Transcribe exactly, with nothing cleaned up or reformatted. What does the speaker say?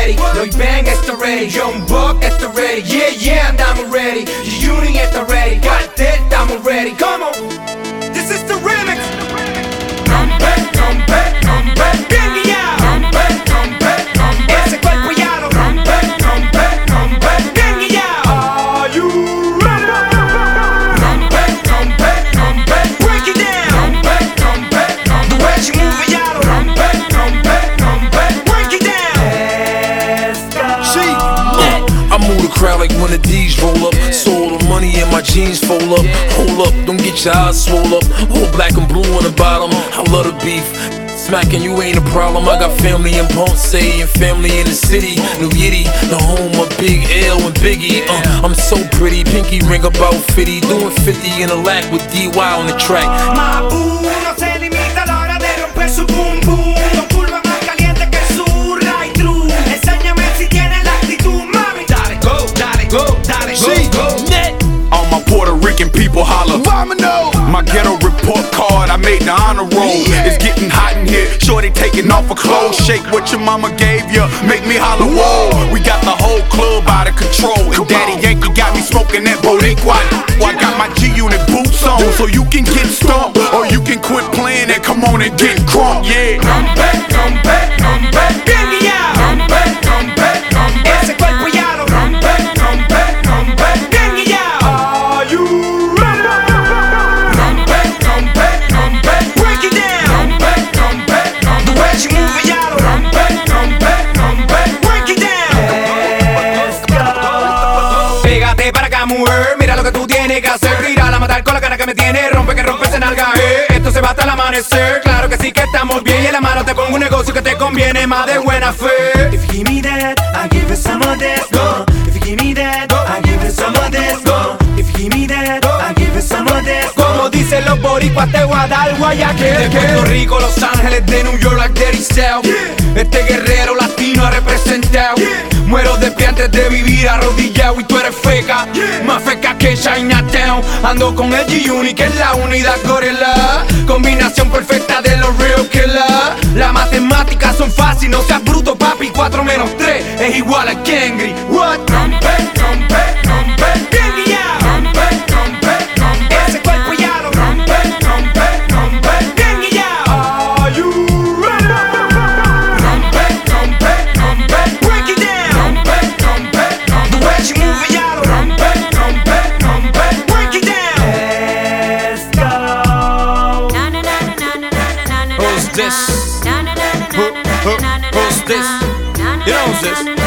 ready. Lloyd Bang está ready, Young Buck está ready. Yeah, yeah, andamos ready. G-Unit está ready, Cartel estamos ready. Come on, this is the remix. Rompe, rompe, rompe, bien guiado. Rompe, rompe, rompe, ese cuerpo ya lo rompe, rompe, rompe, bien guiado. Are you ready? Rompe, rompe, rompe, break it down. Rompe, rompe, rompe, the way she move it ya lo rompe, rompe, rompe, break it down. Let's go. See, uh, I move the crowd like when the D's roll up. So all the money in my jeans fold up. Hold up, don't get your eyes swole up. All black and blue on the bottom. I love the beef. Smacking you ain't a problem. I got family in Ponce and family in the city. New Yiddy, the home of Big L and Biggie. Uh, I'm so pretty, pinky ring about fifty. Doing fifty in a lack with D Y on the track. My boo no se limita a la hora de romper su boom boom. Con curva más caliente que su right through. Enséñame si tienes la actitud, mami. Dale go, dale go, dale go, See, go. net. All my Puerto Rican people holler. Vomino. My ghetto report card, I made the honor roll. Yeah. It's getting hot in here, shorty taking off her clothes. Shake what your mama gave ya, make me holler, whoa. We got the whole club out of control. And Come Daddy on. Yankee got me smoking that Boricua. I got my G-Unit boots on, so you can get stumped. Or you can quit playing and come on and get crunk, yeah. Rompe, rompe, rompe, bien guiado. Rompe, rompe, rompe, ese cuerpo ya lo rompe, rompe, rompe, bien guiado. Are you ready? Rompe, rompe, rompe, break it down. Rompe, rompe, rompe, the way she move it ya lo rompe, rompe, rompe, break it down. Let's go. Pégate para acá, mujer, mira lo que tú tienes que hacer. Tírala a matar con la cara que me tiene, rompe que rompe ese nalga, eh. Esto se va hasta el amanecer, claro que sí que estamos bien. Y en la mano te pongo un negocio que te conviene más de buena fe. If you give me that, I give it some of this, go. If you give me that, I give it some of this, go. If you give me that, I give it some of this. Como dicen los boricuas, te voy a dar guayaquil. De Puerto Rico, Los Ángeles, de New York, like Daddy South. Este guerrero latino ha representado. Muero de pie antes de vivir arrodillado y tú eres feca, más feca que Chinatown. Ando con el G-Unit que es la unidad gorila. Combinación perfecta de los real killers. Las matemáticas son fáciles, no seas bruto papi. Cuatro menos tres es igual a Kengri. What? Rompe, rompe, rompe, bien guiado. Rompe, rompe, rompe, ese cuerpo ya lo rompe, rompe, rompe, bien guiado. Are you ready? Rompe, rompe, rompe, break it down. Rompe, rompe, rompe, the way she move it ya lo rompe, rompe, rompe, break it down. Let's go. Who's this? Who, who, who's this? You know who's this?